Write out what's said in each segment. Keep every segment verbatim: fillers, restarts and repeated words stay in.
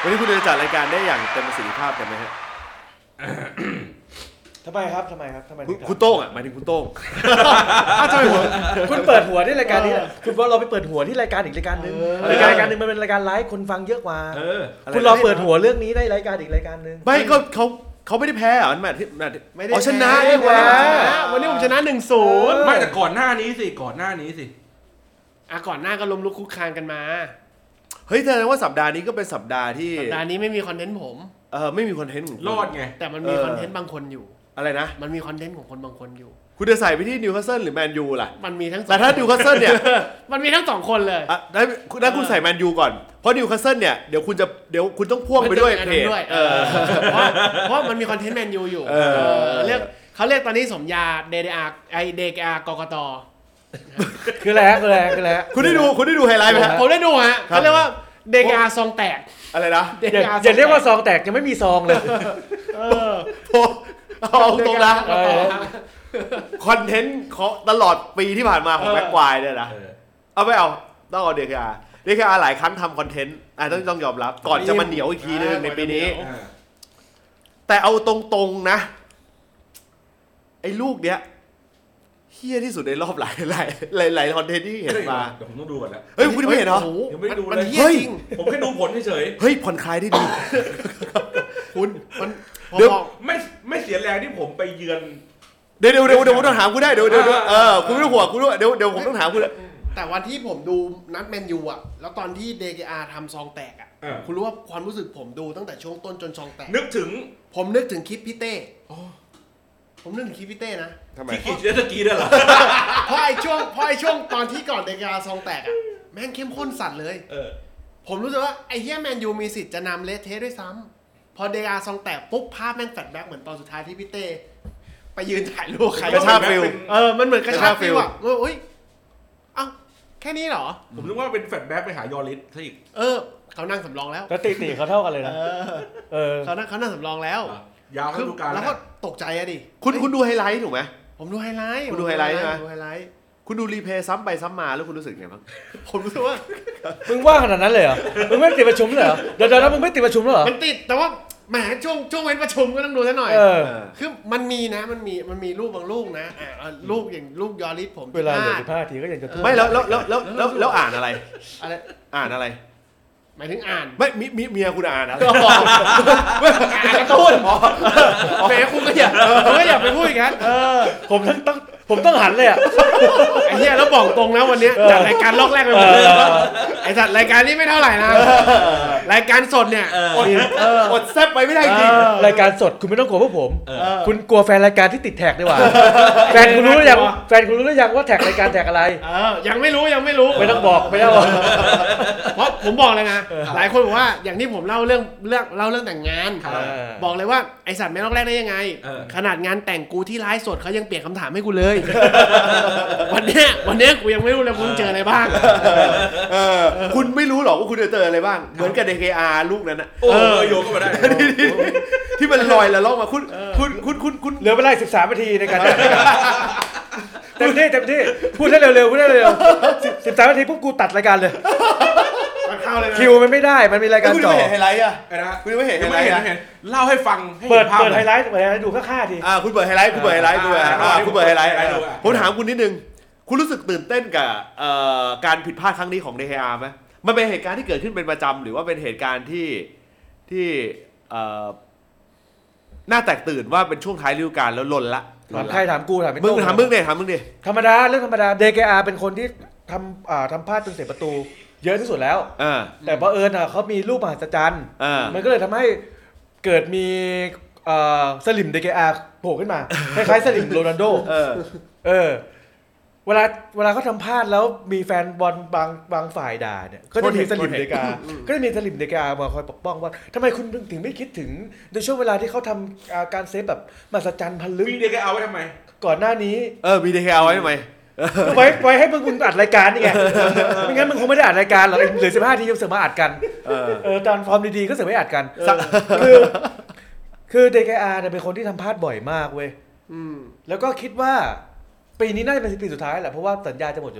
วันนี้คุณจะจัดรายการได้อย่างเต็มประสิทธิภาพกันไหมฮะทำไมครับทำไมครับทำไมคุณโต้งอ่ะหมายถึงคุณโต้งทำไมหัวคุณเปิดหัวที่รายการนี้คุณว่าเราไปเปิดหัวที่รายการอีกรายการนึงรายการรายการนึงมันเป็นรายการไลฟ์คนฟังเยอะกว่าคุณรอเปิดหัวเรื่องนี้ได้รายการอีกรายการนึงไม่ก็เขาเขาไม่ได้แพ้อ่ะมันแมตช์ที่ไม่ได้ชนะดีกว่าวันนี้ผมชนะ หนึ่งศูนย์ไม่แต่ก่อนหน้านี้สิก่อนหน้านี้สิอ่ะก่อนหน้าก็ล้มลุกคุกคานกันมาเฮ้ยแสดงว่าสัปดาห์นี้ก็เป็นสัปดาห์ที่สัปดาห์นี้ไม่มีคอนเทนต์ผมเออไม่มีคอนเทนต์รอดไงแต่มันมีคอนเทนต์บางคนอยู่อะไรนะมันมีคอนเทนต์ของคนบางคนอยู่คุณจะใส่ไปที่นิวคาสเซิลหรือแมนยูล่ะมันมีทั้งแต่ถ้านิวคาสเซิลเนี่ยมันมีทั้งสองคนเลยอ่ะได้ได้คุณใส่แมนยูก่อนเพราะนิวคาสเซิลเนี่ยเดี๋ยวคุณจะเดี๋ยวคุณต้องพ่วงไปด้วยเพจเออเพราะเพราะมันมีคอนเทนต์แมนยูอยู่เรียกเขาเรียกตอนนี้สมญาเดเดอาไอเดกอากกตคืออะไรคืออะไรคืออะไรคุณได้ดูคุณได้ดูไฮไลท์ไหมฮะผมได้ดูฮะเขาเรียกว่าเดกอาซองแตกอะไรนะอย่าเรียกว่าซองแตกยังไม่มีซองเลยเออเอาตรงนะคอนเทนต์ของตลอดปีที่ผ่านมาของแม็กควายเนี่ยนะเอาไม่เอาต้องเอาเดกอาเดกอาหลายครั้งทำคอนเทนต์อ่ะต้องต้องยอมรับก่อนจะมาเหนียวอีกทีนึงในปีนี้แต่เอาตรงๆนะไอ้ลูกเนี้ยเฮี้ยที่สุดในรอบหลายหลายหลายหลายคอนเทนต์ที่เห็นมาเดี๋ยวผมต้องดูก่อนนะเฮ้ยคุณไม่เห็นเหรอยังไม่ได้ดูเลยเฮ้ยผมแค่ดูผลเฉยเฮ้ยผ่อนคลายได้ดีคุณมันเดี๋ยวไม่ไม่เสียแรงที่ผมไปเยือนเดี๋ยวเดี๋ยวเดี๋ยวเดี๋ยวผมต้องถามคุณได้เดี๋ยวเดี๋ยวเออคุณไม่ต้องห่วงคุณเดี๋ยวเดี๋ยวผมต้องถามคุณแต่วันที่ผมดูนัดแมนยูอ่ะแล้วตอนที่เดกอาทำซองแตกอ่ะคุณรู้ว่าความรู้สึกผมดูตั้งแต่ช่วงต้นจนซองแตกนึกถึงผมนึกถึงคลิปพี่เต้ผมนึกถึงคลิปพี่เต้นะทำไมที่ขี่เจ็ตสกีด้วยเหรอเพราะไอ้ช่วงเพราะไอ้ช่วงตอนที่ก่อนเดกอาซองแตกอ่ะแม่งเข้มข้นสัตว์เลยผมรู้สึกว่าไอ้เฮียแมนยูมีสิทธิ์จะนำเละเทะด้วยซ้ำพอเดกอาซองแตกปุ๊บภาพแม่งแฟลชแบ็กเหมือนตอนสุดท้ายที่พี่เต้ไปยืนถ่ายรูปใครกระชากฟิลเออมันเหมือนกระชากฟิลอ่ะเฮ้ยเอ้าแค่นี้เหรอผมนึกว่าเป็นแฟลชแบ็กไปหายอริสซะอีกเออเขานั่งสำรองแล้วก็ติติเขาเท่ากันเลยนะเออเขานั่งเขานั่งสำรองแล้วยาวฤดูกาลแล้วก็ตกใจอะดิคุณคุณดูไฮไลท์ถูกไหมผมดูไฮไลท์คุณดูไฮไลท์ใช่ไหมดูไฮไลท์คุณดูรีเพย์ซ้ำไปซ้ำมาแล้วคุณรู้สึกไงบ้างผมรู้สึกว่ามึงว่าขนาดนั้นเลยเหรอมึงไม่ติดประชุมเลยเหรอเดี๋ยวเดี๋ยวแล้วมึงไม่ติดประชุมเหรอมันติดแต่ว่าแหมช่วงช่วงเว้นประชุมก็ต้องดูซะหน่อยคือมันมีนะมันมีมันมีรูปบางลูกนะอ่าลูกอย่างลูกยอริสผมเวลาเหลือสิบห้าทีก็ยังจะไม่แล้วแล้วแล้วแล้วแล้วอ่านอะไรอะไรอ่านอะไรหมายถึงอ่านไม่มีเมียคุณอ่านนะอ่านกระตุ้นแหมคุณก็อย่าคุณก็อย่าไปพูดอย่างนั้นผมต้องผมต้องหันเลยอ่ะไอ้เหี้ยแล้วบอกตรงนะวันนี้จากรายการลอกแรกไปหมดเลยไอ้สัตว์รายการนี้ไม่เท่าไหร่นะรายการสดเนี่ยอดแซ่บไปไม่ได้จริงรายการสดคุณไม่ต้องกลัวพวกผมคุณกลัวแฟนรายการที่ติดแท็กดีกว่าแฟนคุณรู้หรือยังแฟนคุณรู้หรือยังว่าแท็กรายการแท็กอะไรยังไม่รู้ยังไม่รู้ไม่ต้องบอกไม่ต้องบอกเพราะผมบอกเลยนะหลายคนบอกว่าอย่างที่ผมเล่าเรื่องเรื่องเล่าเรื่องแต่งงานบอกเลยว่าไอสัตว์ไม่ลอกแรกได้ยังไงขนาดงานแต่งกูที่ไลฟ์สดเขายังเปลี่ยนคำถามให้กูเลยวันนี้วันนี้กูยังไม่รู้เลยคุณเจออะไรบ้างคุณไม่รู้หรอกว่าคุณจะเจออะไรบ้างเหมือนกับ ดี เค อาร์ ลูกนั้นนะโอ้โยกเข้ามาได้ที่มันลอยแล้วล่องมาคุณคุณคุณคุณคุณเหลือเวลาสิบสามนาทีในการเต็มที่เต็มที่พูดให้เร็วๆพูดให้เร็วสิบสามนาทีปุ๊บกูตัดรายการเลยคิวมันไม่ได้มันมีรายการต่อคุณไม่เห็นไฮไลท์อ่ะคุณไม่เห็นไฮไลท์อ่ะเล่าให้ฟังเปิดเปิดไฮไลท์เปิดไฮไลท์ดูค่าๆทีอ่าคุณเปิดไฮไลท์คุณเปิดไฮไลท์คุณเปิดไฮไลท์คุณเปิดไฮไลท์ผมถามคุณนิดนึงคุณรู้สึกตื่นเต้นกับการผิดพลาดครั้งนี้ของ ดี เค อาร์ ไหมมันเป็นเหตุการณ์ที่เกิดขึ้นเป็นประจำหรือว่าเป็นเหตุการณ์ที่ที่น่าแตกตื่นว่าเป็นช่วงท้ายฤดูกาลแล้วหล่นละถามใครถามกูถามมึงถามมึงเนี่ยถามมึงดิธรรมดาเรื่องธรรมดา ดี เค อาร์ เป็นคนที่ทำอ่าทำพลาดจนเสียประตูเยอะที่สุดแล้วแต่พอเอิญอ่ะเขามีรูปมหัศจรรย์มันก็เลยทำให้เกิดมีสลิม ดี เค อาร์ โผล่ขึ้นมาคล้ายๆสลิมโรนัลโดเออเวลาเวลาเขาทำพลาดแล้วมีแฟนบอลบางบางฝ่ายด่าเนี่ยก็จะมีสลิม ดี เค อาร์ ก็จะมีสลิม ดี เค อาร์ มาคอยปกป้องว่าทำไมคุณถึงไม่คิดถึงในช่วงเวลาที่เขาทำการเซฟแบบมหัศจรรย์พันลึกมี ดี เค อาร์ ไว้ทำไมก่อนหน้านี้เออมี ดี เค อาร์ ไว้ทำไมไว้ไว้ให้มึงมึงอัดรายการนี่ไงไม่งั้นมึงคงไม่ได้อัดรายการหรอกเหลือสิบห้าทียังเสือกมาอัดกันเออตอนฟอร์มดีๆก็เสือกไม่อัดกันคือคือ ดี เค อาร์ เนี่ยเป็นคนที่ทำพลาดบ่อยมากเว้ยแล้วก็คิดว่าปีนี้น่าจะเป็นปีสุดท้ายแหละเพราะว่าสัญญาจะหมดอยู่แล้ว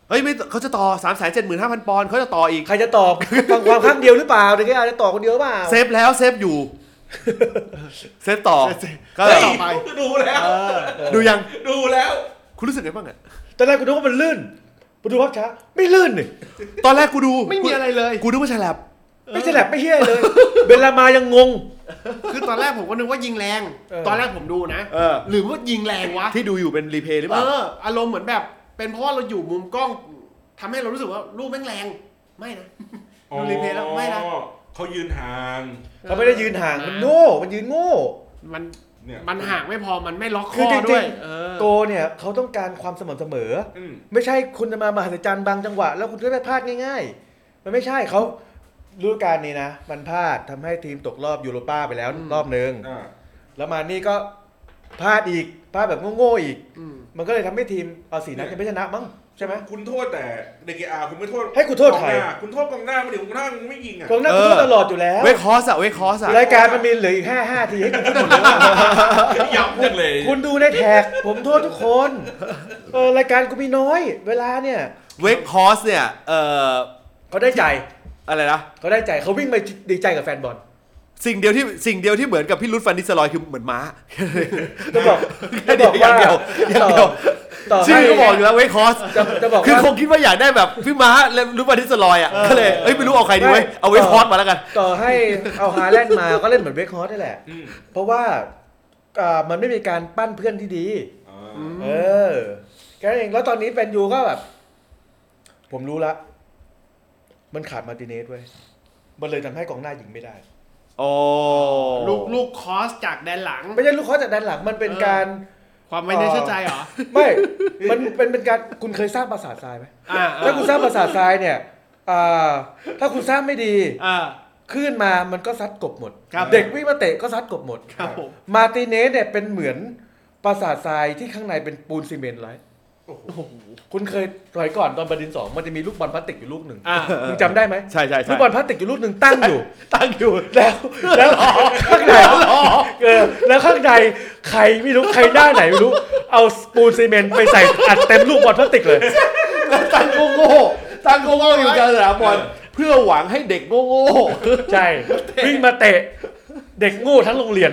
เฮ้ยไม่เขาจะต่อ สามแสนเจ็ดหมื่นห้าพัน ปอนด์เขาจะต่ออีกใครจะตอบฟังความข้างเดียวหรือเปล่าเด็กอาจะต่อคนเดียวเปล่าเซฟแล้วเซฟอยู่เซฟต่อก็ต่อไปดูแล้วดูยังดูแล้วคุณรู้สึกไงบ้างอ่ะตอนแรกกูนึกว่ามันลื่นกูดูภาพช้าไม่ลื่นนี่ตอนแรกกูดูไม่มีอะไรเลยกูนึกว่าฉลับไม่ฉลับไม่เฮี้ยเลยเบลามายังงงคือตอนแรกผมก็นึกว่ายิงแรงตอนแรกผมดูนะหรือว่ายิงแรงวะที่ดูอยู่เป็นรีเพย์หรือเปล่าเอออารมณ์เหมือนแบบเป็นเพราะว่าเราอยู่มุมกล้องทำให้เรารู้สึกว่าลูกแม่งแรงไม่นะดูรีเพย์แล้วไม่นะเขายืนห่างเขาไม่ได้ยืนห่างมันโง่มันยืนโง่มันมันห่างไม่พอมันไม่ล็อกคอด้วยโกเนี่ยเขาต้องการความสม่ำเสมอไม่ใช่คุณจะมามหัศจรรย์บางจังหวะแล้วคุณจะไปพลาดง่ายๆมันไม่ใช่เขาฤดูกาลนี้นะมันพลาดทำให้ทีมตกรอบยูโรป้าไปแล้วรอบนึงแล้วมานี่ก็พลาดอีกพลาดแบบโง่ๆอีกมันก็เลยทำให้ทีมเอาสีนัดจะไม่ชนะมั้งใช่ไหมคุณโทษแต่เดกอาคุณไม่โทษให้คุณโทษใครคุณโทษกองหน้าไม่ถึงกองหน้ามึงไม่ยิงอ่ะกองหน้าคุณโทษตลอดอยู่แล้วเวคคอสอะเวคคอสอะรายการมันมีเหลืออีกห้าห้าทีให้คุณพูดหมดเลยย้ำจังเลยคุณดูในแท็กผมโทษทุกคนเออรายการกูมีน้อยเวลาเนี่ยเวคคอสเนี่ยเออเขาได้ใจอะไรนะเขาได้ใจเขาวิ่งไปดีใจกับแฟนบอลสิ่งเดียวที่สิ่งเดียวที่เหมือนกับพี่รุดฟันนิสลอยคือเหมือนม้าจะบอกจะบอกว่าอย่างเดียวอย่างเดียวชื่อก็บอกอยู่แล้วเวคคอสจะบอกคือคงคิดว่าอยากได้แบบพี่ม้าและรุดฟันนิสลอยอ่ะก็เลยเอ้ยไม่รู้เอาใครดีเว้ยเอาเวคคอสมาแล้วกันต่อให้เอาฮาแลนด์มาก็เล่นเหมือนเวคคอสนี่แหละเพราะว่ามันไม่มีการปั้นเพื่อนที่ดีเออแค่นั้นเองแล้วตอนนี้แฟนยูก็แบบผมรู้ละมันขาดมาร์ติเนสเว้ยมันเลยทำให้กองหน้ายิงไม่ได้โอ้ลูกลูกคอสจากแดนหลังไม่ใช่ลูกคอสจากแดนหลังมันเป็นการความไม่ได้เชื่อใจเหรอไม่มันเป็นเป็นการคุณเคยสร้างปราสาททรายไหมถ้าคุณสร้างปราสาททรายเนี่ยถ้าคุณสร้างไม่ดีขึ้นมามันก็ซัดกบหมดเด็กวิ่งมาเตะก็ซัดกบหมดมาร์ติเนสเนี่ยเป็นเหมือนปราสาททรายที่ข้างในเป็นปูนซีเมนต์ไรคุณเคยสมัยก่อนตอนประดินสองมันจะมีลูกบอลพลาสติกอยู่ลูกหนึ่งคุณจำได้ไหมใช่ใช่ลูกบอลพลาสติกอยู่ลูกหนึ่งตั้งอยู่ตั้งอยู่แล้วแล้วข้างในเออแล้วข้างในใครไม่รู้ใครหน้าไหนไม่รู้เอาปูนซีเมนต์ไปใส่อัดเต็มลูกบอลพลาสติกเลยตั้งโง่ๆตั้งโง่ๆอยู่กลางสนามบอลเพื่อหวังให้เด็กโง่ๆใช่วิ่งมาเตะเด็กโง่ทั้งโรงเรียน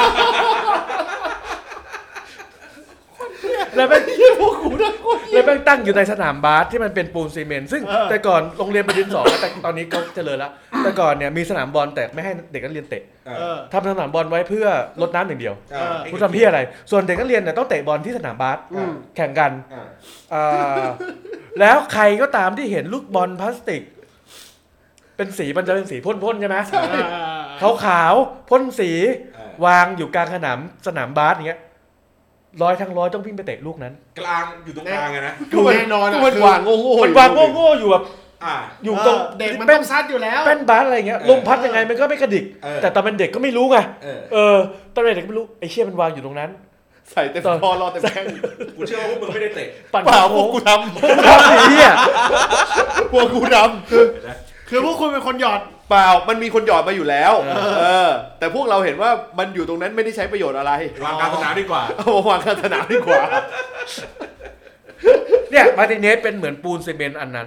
แล้วแม่งพวกกูนะแล้วแม่งตั้งอยู่ในสนามบาสที่มันเป็นปูนซีเมนต์ซึ่งแต่ก่อนโรงเรียนประดินสองแต่ตอนนี้เขาเจริญแล้วแต่ก่อนเนี่ยมีสนามบอลแต่ไม่ให้เด็กนักเรียนเตะทำสนามบอลไว้เพื่อลดน้ำอย่างเดียวคุณทำเพื่ออะไรส่วนเด็กนักเรียนเนี่ยต้องเตะบอลที่สนามบาสแข่งกันแล้วใครก็ตามที่เห็นลูกบอลพลาสติกเป็นสีมันจะเป็นสีพ่นๆใช่ไหมขาวๆพ่นสีวางอยู่กลางสนามสนามบาสอย่างเงี้ยร้อยทั้งร้อยต้องวิ่งไปเตะลูกนั้นกลางอยู่ตรงกลางไงนะคือแน่นอนคือมันวางโง่ๆมันวางโง่ๆอยู่แบบอยู่ตรงเด็กมันต้องซัดอยู่แล้วแป้นบาสอะไรเงี้ยลมพัดยังไงมันก็ไม่กระดิกแต่ตอนเป็นเด็กก็ไม่รู้ไงเออตอนเป็นเด็กไม่รู้ไอ้เชี่ยมันวางอยู่ตรงนั้นใส่เต็มคอรอเต็มแข้งกูเชื่อว่าพวกมึงไม่ได้เตะเปล่าพวกกูทำทำนี่อ่ะพวกกูทำคือคือพวกคุณเป็นคนหยอดเปล่ามันมีคนหยอดมาอยู่แล้วเออแต่พวกเราเห็นว่ามันอยู่ตรงนั้นไม่ได้ใช้ประโยชน์อะไรวางกลางสนามดีกว่าเอาวางกลางสนามดีกว่าเนี่ยมาร์ติเนสเป็นเหมือนปูนซีเมนต์อันนั้น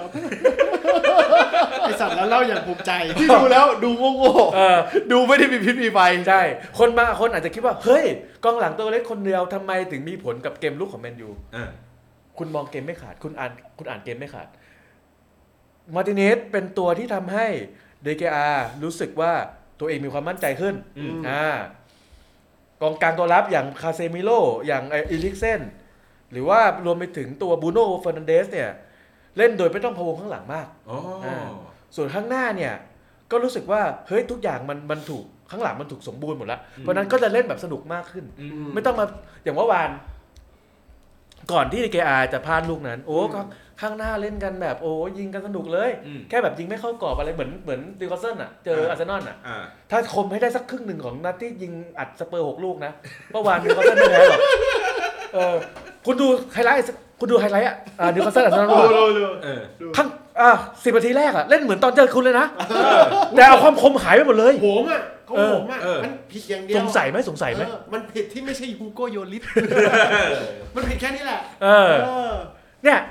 ไอสัตว์แล้วเล่าอย่างภูมิใจที่ดูแล้วดูโง่ๆดูไม่ได้มีพิษมีไฟใช่คนบางคนอาจจะคิดว่าเฮ้ยกองหลังตัวเล็กคนเดียวทำไมถึงมีผลกับเกมลุกของแมนยูคุณมองเกมไม่ขาดคุณอ่านคุณอ่านเกมไม่ขาดมาร์ติเนสเป็นตัวที่ทำให้เดเกอารู้สึกว่าตัวเองมีความมั่นใจขึ้นอ่ากองกลางตัวรับอย่างคาเซมิโลอย่างอีลิกเซนหรือว่ารวมไปถึงตัวบูโน่เฟอร์นันเดสเนี่ยเล่นโดยไม่ต้องพะวงข้างหลังมากส่วนข้างหน้าเนี่ยก็รู้สึกว่าเฮ้ยทุกอย่างมันมันถูกข้างหลังมันถูกสมบูรณ์หมดแล้วเพราะนั้นก็จะเล่นแบบสนุกมากขึ้นไม่ต้องมาอย่างว่าวานก่อนที่เดเกอาจะพลาดลูกนั้นโอ้ก็ข้างหน้าเล่นกันแบบโอ้ยิงกันสนุกเลยแค่แบบยิงไม่เข้ากรอบอะไรเหมือนเหมือนดิวคาสเซิลอ่ะเจออาร์เซนอลอ่ะถ้าคมให้ได้สักครึ่งหนึ่งของนัดที่ยิงอัดสเปอร์หกลูกนะเมื่อวานดิวคาสเซิลไม่แพ้หรอกเออคุณดูไฮไลท์คุณดูไฮไลท์อ่ะดิวคาสเซิลอาร์เซนอลข้างอ่ะสิบนาทีแรกอ่ะเล่นเหมือนตอนเจอคุณเลยนะแต่เอาความคมหายไปหมดเลยโหมอ่ะเขาโหมอ่ะมันผิดอย่างเดียวสงสัยไหมสงสัยไหมมันผิดที่ไม่ใช่ฮูโกโยลิสมันผิดแค่นี้แหละเออเนี่ย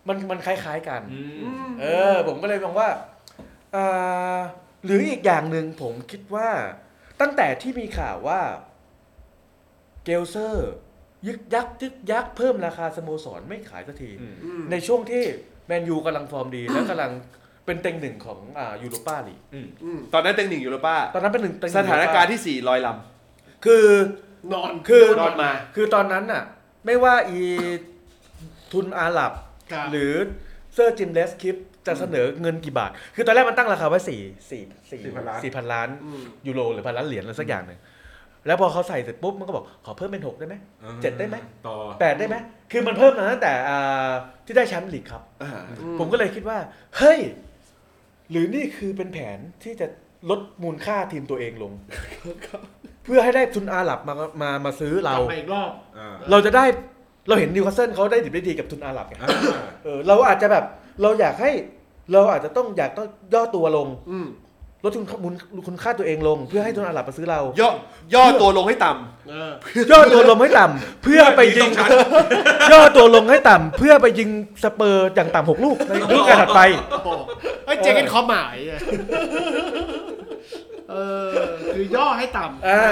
มันมันคล้ายๆกันเออผมก็เลยมองว่าอ่าหรืออีกอย่างหนึ่งผมคิดว่าตั้งแต่ที่มีข่าวว่าเกลเซอร์ยึกยักยึกยักเพิ่มราคาสโมสรไม่ขายสักทีในช่วงที่แมนยูกำลังฟอร์มดีและกำลังเป็นเต็งหนึ่งของอ่ายูโรป้าลีกตอนนั้นเต็งหนึ่งยูโรป้าตอนนั้นเป็นหนึ่งสถานการณ์ที่สี่ลอยลำคือนอนคือนอนมาคือตอนนั้นน่ะไม่ว่าอีทุนอาหรับหรือเซอร์จิมเลสคิปจะเสนอเงินกี่บาทคือตอนแรกมันตั้งราคาไว้สี่สี่สี่สี่พันล้านยูโรหรือพันล้านเหรียญอะไรสักอย่างหนึ่งแล้วพอเขาใส่เสร็จปุ๊บมันก็บอกขอเพิ่มเป็นหกได้ไหมเจ็ดได้ไหมแปดได้ไหมคือมันเพิ่มมาตั้งแต่ที่ได้แชมป์ลีกครับผมก็เลยคิดว่าเฮ้ยหรือนี่คือเป็นแผนที่จะลดมูลค่าทีมตัวเองลงเพื่อให้ได้ทุนอาหรับมามามาซื้อเราอีกรอบเราจะได้เราเห็นนิวคาสเซิลเขาได้ดิบได้ดีกับทุนอาหรับไงเออเราอาจจะแบบเราอยากให้เราอาจจะต้องอยากต้องย่อตัวลงลดทุนมูลคุณค่าตัวเองลงเพื่อให้ทุนอาหรับมาซื้อเราย่อย่อตัวลงให้ต่ำย่อตัวลงให้ต่ำเพื่อไปยิงย่อตัวลงให้ต่ำเพื่อไปยิงสเปอร์อย่างต่ำหกลูกในฤดูกาลถัดไปไอ้เจเกนคอมหมายเออคือย่อให้ต่ำอ่า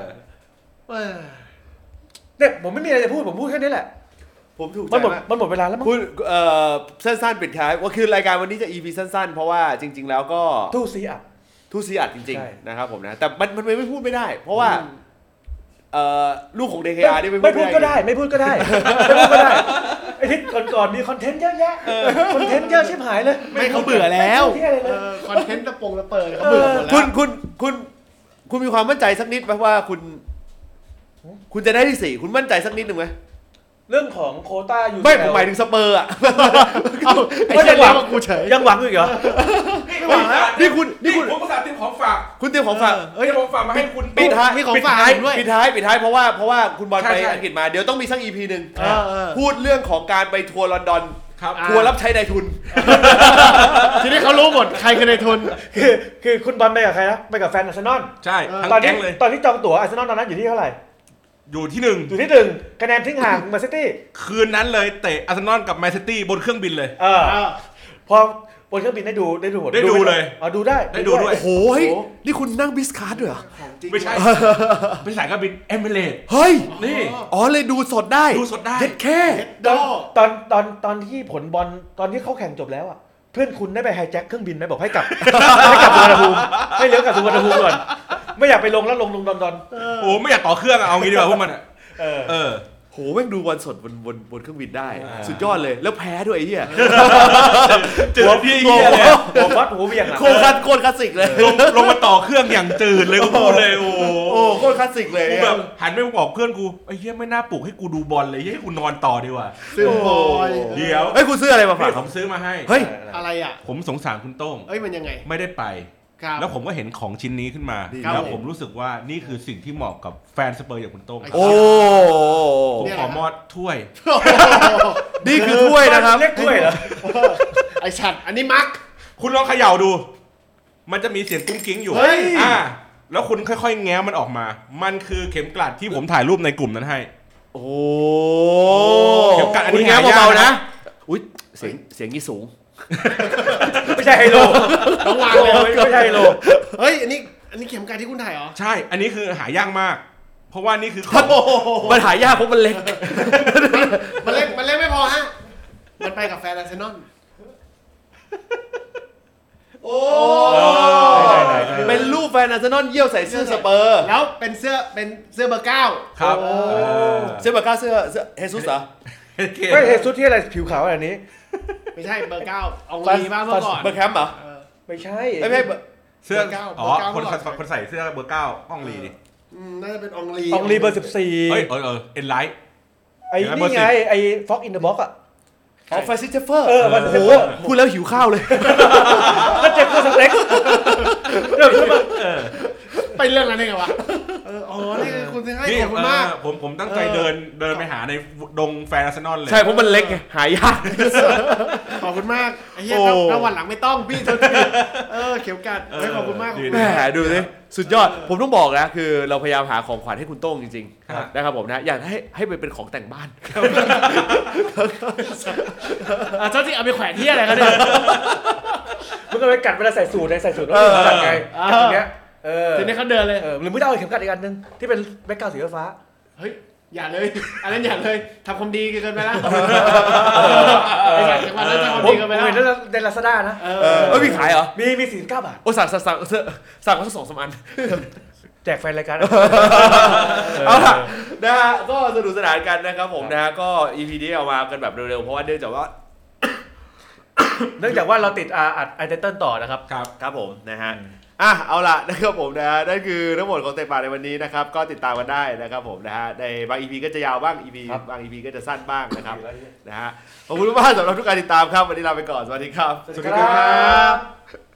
เนี่ยผมไม่มีอะไรจะพูดผมพูดแค่นี้แหละผมถูกใจมันหมดมันหมดเวลาแล้วมั้งคุณเอ่อสั้นๆปิดท้ายว่าคือรายการวันนี้จะ อี พี สั้นๆเพราะว่าจริงๆแล้วก็ทู่ซีอัดทู่ซีอัดจริงๆนะครับผมนะแต่มันมันไม่พูดไม่ได้เพราะว่าเอ่อลูกของ ดี เค อาร์ นี่ไม่พูดก็ได้ไม่พูดก็ได้ไม่พูดก็ได้ไอ้ที่ก่อนๆมีคอนเทนต์เยอะแยะคอนเทนต์เยอะชิบหายเลยไม่เขาเบื่อแล้วคอนเทนต์ตะปงตะเปิดเขาเบื่อหมดแล้วคุณคุณคุณคุณมีความมั่นใจสักนิดไหมว่าคุณคุณจะได้ที่สี่คุณมั่นใจสักนิดนึงไหมเรื่องของโควต้าอยู่ไม่ผมหมายถึงสเปอร์อ่ะก็ยังหวังกูเฉยยังหวังอยู่เหรอไม่หวังแล้วนี่คุณนี่คุณผมภาษาเตรียมของฝากคุณเตรียมของฝากเฮ้ยของฝากมาให้คุณปิดท้ายมีของฝากด้วยปิดท้ายปิดท้ายเพราะว่าเพราะว่าคุณบอลไปอังกฤษมาเดี๋ยวต้องมีสัก อี พี นึงพูดเรื่องของการไปทัวร์ลอนดอนทัวร์รับใช้นายทุนทีนี้เขารู้หมดใครคือนายทุนคือคือคุณบอลไปกับใครนะไปกับแฟนอาร์เซนอลใช่ตอนนี้ตอนที่จองตั๋วอาร์เซนอลตอนนั้นอยู่ที่เท่าไหร่อยู่ที่หนึ่งอยู่ที่หนึ่งคะแนนทิ้งห่างแมนซิตี้คืนนั้นเลยเตะอาร์เซนอลกับแมนซิตี้บนเครื่องบินเลยเออพอบนเครื่องบินได้ดูได้ดูหมดได้ดูเลยอ๋อดูได้ได้ดูด้วยโอ้โหนี่คุณนั่งบิสคัสด้วยเหรอไม่ใช่เป็นสายการบินเอมิเรตส์เฮ้ยนี่อ๋อเลยดูสดได้ดูสดได้เด็ดแค่ตอนตอนตอนที่ผลบอลตอนที่เขาแข่งจบแล้วอ่ะเพื่อนคุณได้ไปไฮแจ็คเครื่องบินไหมบอกให้กลับให้กลับสุวรรณภูมิให้เลี้ยวกลับสุวรรณภูมิก่อนไม่อยากไปลงแล้วลงลงดอนดอนโอ้ไม่อยากต่อเครื่องเอางี้ดีกว่าพวกมันเออเออโหแม่งดูบอลสดบนบนบนเครื่องบินได้สุดยอดเลยแล้วแพ้ด้วยไอ้เหี้ยเจอพี่เหี้ยเลยหัวฟัดหูเบี่ยงโคตรโคตรคลาสสิกเลยลงลงมาต่อเครื่องอย่างจืดเลยกูพูดเลยโอ้โอ้โคตรคลาสสิกเลยแบบหันไปบอกเพื่อนกูไอ้เหี้ยไม่น่าปลุกให้กูดูบอลเลยให้กูนอนต่อดีกว่าซื้อบอลเดี๋ยวเฮ้ยกูซื้ออะไรมาฝากผมซื้อมาให้เฮ้ยอะไรอ่ะผมสงสารคุณโต้งเอ้ยมันยังไงไม่ได้ไปแล้วผมก็เห็นของชิ้นนี้ขึ้นมาแล้วผมรู้สึกว่านี่คือสิ่งที่เหมาะกับแฟนสเปอร์อย่างคุณโต้งโอ้ผมขอมอดถ้วยนี่คือถ้วยนะครับเรียกถ้วยเหรอไอฉัดอันนี้มักคุณลองเขย่าดูมันจะมีเสียงกุ้งกิ้งอยู่อ่าแล้วคุณค่อยๆแง้มมันออกมามันคือเข็มกลัดที่ผมถ่ายรูปในกลุ่มนั้นให้โอ้เข็มกลัดอันนี้แง้มเบาๆนะอุ้ยเสียงเสียงนี่สูงไม่ใช่ไฮโลต้องวางเลยไม่ใช่ไฮโลเฮ้ยอันนี้อันนี้เข็มกลัดที่คุณถ่ายเหรอใช่อันนี้คือหายากมากเพราะว่านี่คือมันหายากเพราะมันเล็กมันเล็กมันเล็กไม่พอฮะมันไปกับแฟนอาร์เซนอลโอ้เป็นรูปแฟนอาร์เซนอลเยี่ยวใส่เสื้อสเปอร์แล้วเป็นเสื้อเป็นเสื้อเบอร์เก้าครับเสื้อเบอร์เก้าเสื้อเสื้อเฮซุสเหรอไม่เฮซุสที่อะไรผิวขาวอะไรนี้ไม่ใช่เบอร์เก้าอองลีบ้างเมื่อก่อนเบอร์แคมป์เหรอไม่ใช่ไม่ไม่เสื้ออ๋อคนคนใส่เสื้อเบอร์เก้าอองลีดิน่าจะเป็นอองลีอองลีเบอร์สิบสี่เฮ้ยเออเออเอ็นไลท์ไอ้นี่ไงไอ้ฟ็อกอินเดอะบ็อกอะอ๋อฟาซิเจฟเฟอร์เออฟาซิเจฟเฟอร์พูดแล้วหิวข้าวเลยก็เจ็บตัวสเต็กเรื่องไปเรื่องอะไรไงวะเอออ๋อนี่คุณซื้อให้ขอบคุณมากผมผมตั้งใจเดินเดินไปหาในดงแฟนอาร์เซนอลเลยใช่เพราะมันเล็กไงหายากขอบคุณมากไอ้เหี้ยถ้าวันหลังไม่ต้องพี่เท่าทีเออเขียวกัดขอบคุณมากแหมดูสิสุดยอดผมต้องบอกนะคือเราพยายามหาของขวัญให้คุณโต้งจริงๆนะครับผมนะอยากให้ให้ไปเป็นของแต่งบ้านอ่ะเจ้าที่เอาไปแขวนที่อะไรกันเนี่ยมึงก็ไปกัดเวลาใส่สูทในใส่สูทแล้วมึงกัดไงกัดตรงเนี้ยเออทีนี้เขาเดินเลยหรือมึงจะเอาเข็มกัดอีกอันนึงที่เป็นแบ็คกราวด์สีฟ้าเฮ้ยอย่าเลยอันนั้นอย่าเลยทำความดีเกินไปแล้วไอ้จังหวะนั้นทำความดีเกินไปแล้วเห็นในลาซาด้านะเออมีขายเหรอมีมีสี่สิบเก้าบาทโอ้สั่งสั่งสั่งสั่งมาสักสองสามอันแจกแฟนรายการเอาล่ะนะฮะก็สนุกสนานกันนะครับผมนะฮะก็ อี พี นี้เอามากันแบบเร็วๆเพราะว่าเนื่องจากว่าเนื่องจากว่าเราติดอัดไอเทนต่อนะครับครับครับผมนะฮะอ่ะเอาล่ะนะครับผมนะฮะนั่นคือทั้งหมดของเตะปากในวันนี้นะครับก็ติดตามกันได้นะครับผมนะฮะในบาง อี พี ก็จะยาวบ้าง อี พี บาง อี พี ก็จะสั้นบ้างนะครับนะฮะขอบคุณมากสำหรับทุกการติดตามครับวันนี้ลาไปก่อนสวัสดีครับสวัสดีครับ